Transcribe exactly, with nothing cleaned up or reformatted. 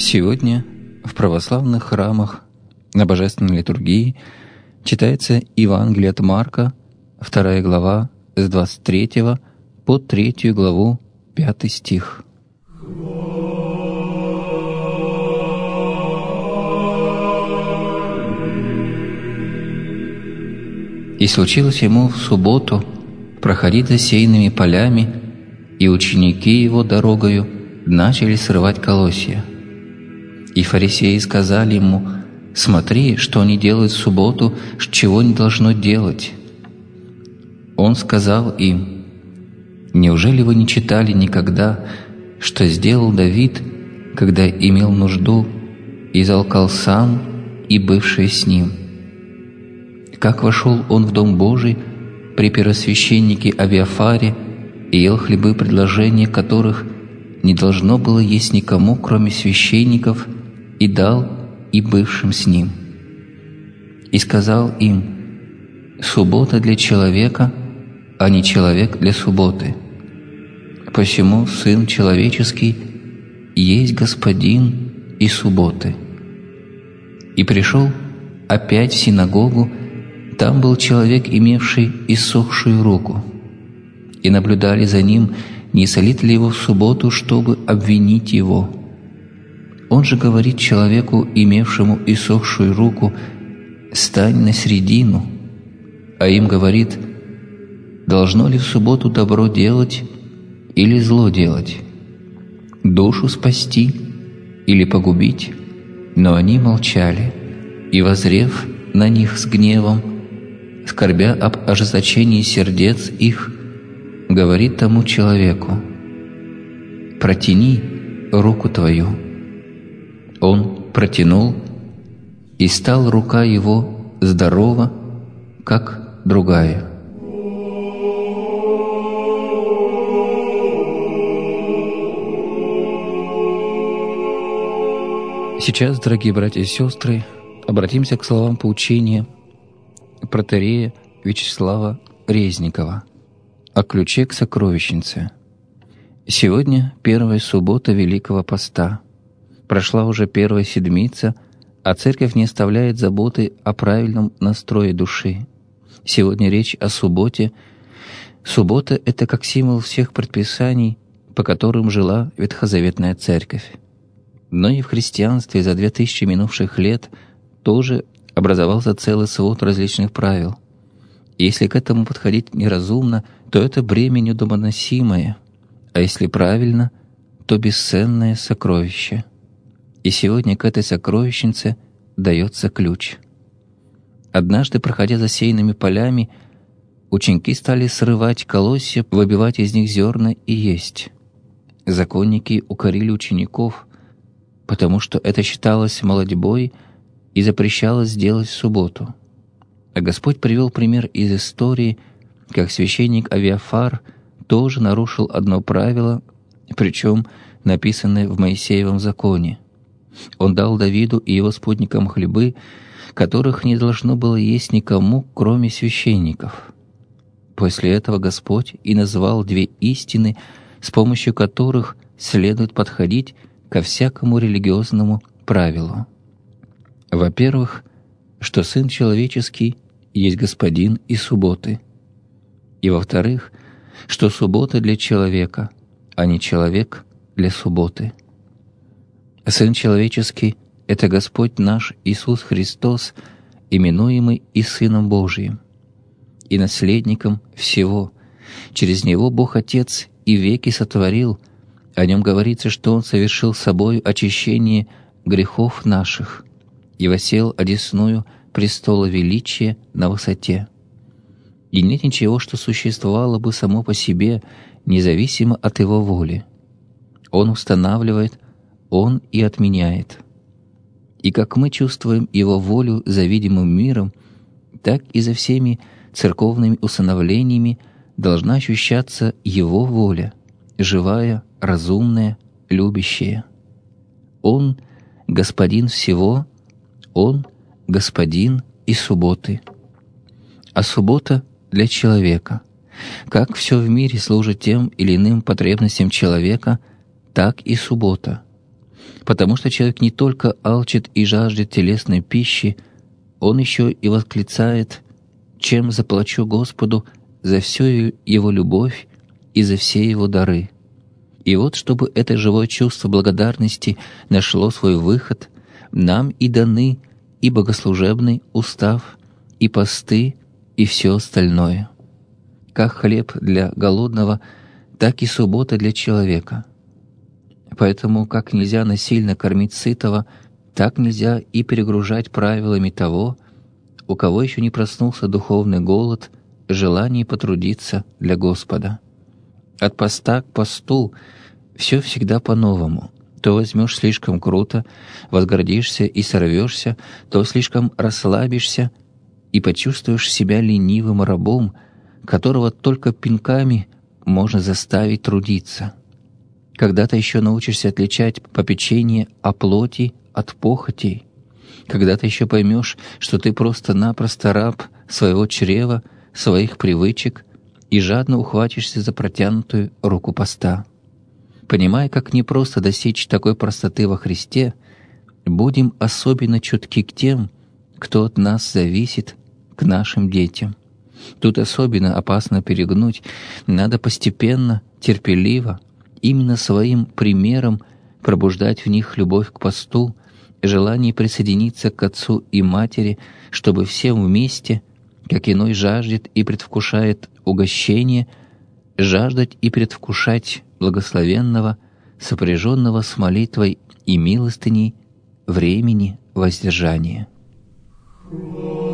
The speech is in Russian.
Сегодня в православных храмах на Божественной литургии читается Евангелие от Марка, вторая глава, с двадцать третьего по третью главу, пятый стих. «И случилось ему в субботу проходить засеянными полями, и ученики его дорогою начали срывать колосья. И фарисеи сказали ему: „Смотри, что они делают в субботу, чего не должно делать“. Он сказал им: „Неужели вы не читали никогда, что сделал Давид, когда имел нужду, и залкал сам и бывшие с ним? Как вошел он в Дом Божий при первосвященнике Авиафаре и ел хлебы, предложения которых не должно было есть никому, кроме священников, и дал и бывшим с ним. И сказал им: „Суббота для человека, а не человек для субботы. Посему Сын Человеческий есть Господин и субботы“. И пришел опять в синагогу. Там был человек, имевший иссохшую руку, и наблюдали за ним, не солит ли его в субботу, чтобы обвинить его. Он же говорит человеку, имевшему иссохшую руку: „Стань на средину“, а им говорит: „Должно ли в субботу добро делать или зло делать? Душу спасти или погубить?“ Но они молчали, и, воззрев на них с гневом, скорбя об ожесточении сердец их, говорит тому человеку: „Протяни руку твою“. Он протянул, и стала рука его здорова, как другая. Сейчас, дорогие братья и сестры, обратимся к словам поучения протоиерея Вячеслава Резникова о ключе к сокровищнице. Сегодня первая суббота Великого Поста. Прошла уже первая седмица, а Церковь не оставляет заботы о правильном настрое души. Сегодня речь о субботе. Суббота — это как символ всех предписаний, по которым жила Ветхозаветная Церковь. Но и в христианстве за две тысячи минувших лет тоже образовался целый свод различных правил. Если к этому подходить неразумно, то это бремя неудобоносимое, а если правильно, то бесценное сокровище. И сегодня к этой сокровищнице дается ключ. Однажды, проходя засеянными полями, ученики стали срывать колосья, выбивать из них зерна и есть. Законники укорили учеников, потому что это считалось молотьбой и запрещалось делать в субботу. А Господь привел пример из истории, как священник Авиафар тоже нарушил одно правило, причем написанное в Моисеевом законе. Он дал Давиду и его спутникам хлебы, которых не должно было есть никому, кроме священников. После этого Господь и назвал две истины, с помощью которых следует подходить ко всякому религиозному правилу. Во-первых, что Сын Человеческий есть Господин и субботы. И во-вторых, что суббота для человека, а не человек для субботы. Сын Человеческий — это Господь наш Иисус Христос, именуемый и Сыном Божиим, и наследником всего. Через Него Бог Отец и веки сотворил. О Нем говорится, что Он совершил собою очищение грехов наших и воссел одесную престола величия на высоте. И нет ничего, что существовало бы само по себе, независимо от Его воли. Он устанавливает, Он и отменяет. И как мы чувствуем Его волю за видимым миром, так и за всеми церковными установлениями должна ощущаться Его воля, живая, разумная, любящая. Он — Господин всего, Он — Господин и субботы. А суббота для человека. Как все в мире служит тем или иным потребностям человека, так и суббота. Потому что человек не только алчит и жаждет телесной пищи, он еще и восклицает: «Чем заплачу Господу за всю Его любовь и за все Его дары?» И вот, чтобы это живое чувство благодарности нашло свой выход, нам и даны и богослужебный устав, и посты, и все остальное. Как хлеб для голодного, так и суббота для человека. Поэтому как нельзя насильно кормить сытого, так нельзя и перегружать правилами того, у кого еще не проснулся духовный голод, желание потрудиться для Господа. От поста к посту все всегда по-новому. То возьмешь слишком круто, возгордишься и сорвешься, то слишком расслабишься и почувствуешь себя ленивым рабом, которого только пинками можно заставить трудиться. Когда-то еще научишься отличать попечение о плоти от похотей. Когда-то еще поймешь, что ты просто-напросто раб своего чрева, своих привычек, и жадно ухватишься за протянутую руку поста. Понимая, как непросто достичь такой простоты во Христе, будем особенно чутки к тем, кто от нас зависит, к нашим детям. Тут особенно опасно перегнуть, надо постепенно, терпеливо, именно своим примером пробуждать в них любовь к посту, желание присоединиться к отцу и матери, чтобы всем вместе, как иной жаждет и предвкушает угощение, жаждать и предвкушать благословенного, сопряженного с молитвой и милостыней времени воздержания.